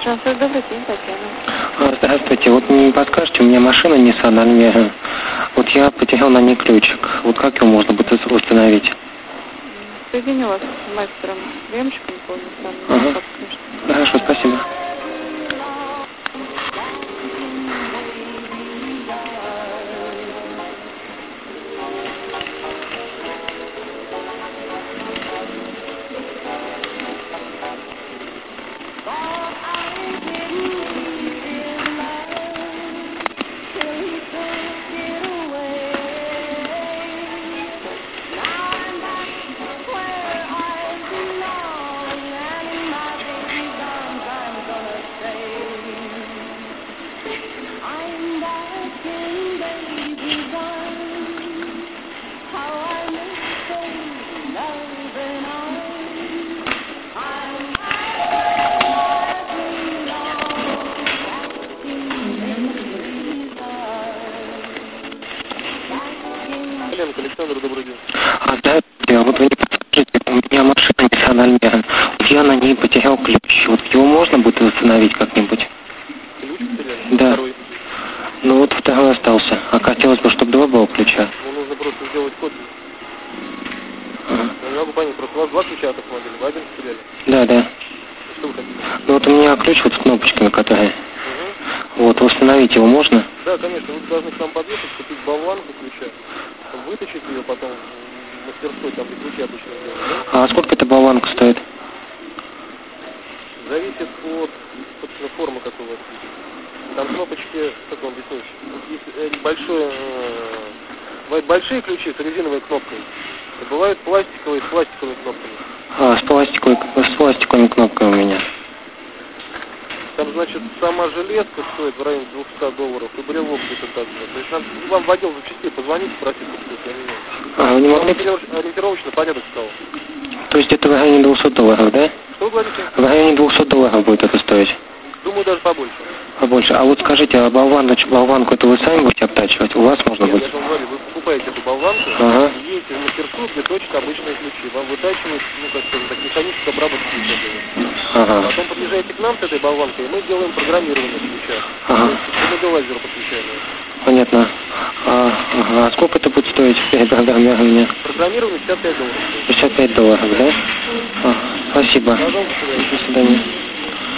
Добрый день, Татьяна. Здравствуйте. Вот не подскажете, у меня машина Nissan Almera. Вот я потерял на ней ключик. Вот как его можно будет установить? Соединю вас с мастером приемщиком по Nissan. Ага. Хорошо, спасибо. Александр, добрый день. Здравствуйте. Вот вы не подскажете, у меня машина Nissan Almera. Вот я на ней потерял ключ. Вот его можно будет восстановить как-нибудь? Ключ потеряли? Да. Второй? Ну вот второй остался. А хотелось бы, чтобы два было ключа. Ну, нужно просто сделать копию. Ага. Я не могу понять, просто у вас два ключа от автомобиля, вы один потеряли. Да. Что вы хотите? Ну вот у меня ключ вот с кнопочками, которые... Вот, восстановить его можно? Да, конечно, вы должны к нам подъехать, купить болванку ключа, вытащить ее потом в мастерской, там где ключи обычно делают. А сколько эта болванка стоит? Зависит от, собственно, формы, какой у вас есть. Там кнопочки, как вам объяснить, есть бывают большие ключи с резиновой кнопкой, и бывают пластиковые с пластиковыми кнопками. С пластиковыми кнопками у меня. Там, значит, сама железка стоит в районе $200, и брелок где-то так же. То есть вам в отдел запчастей позвонить, спросить, сколько я не знаю. Вы не могли... Ориентировочно порядок стал. То есть это в районе $200, да? Что вы говорите? В районе $200 будет это стоить. Думаю, даже побольше. Побольше. А вот скажите, а болванку это вы сами будете обтачивать? У вас можно Нет, будет? я же вам говорю, вы покупаете эту болванку, едете в мастерскую, где точат обычные ключи. Вам вытачивают, как скажем так, механическую обработку ключа. Потом подъезжаете к нам с этой болванкой, и мы делаем программирование ключа. То есть мы лазеру подключаем. Понятно. А сколько это будет стоить перед программированием? Программирование $55. $55, да? Спасибо. Пожалуйста, до свидания.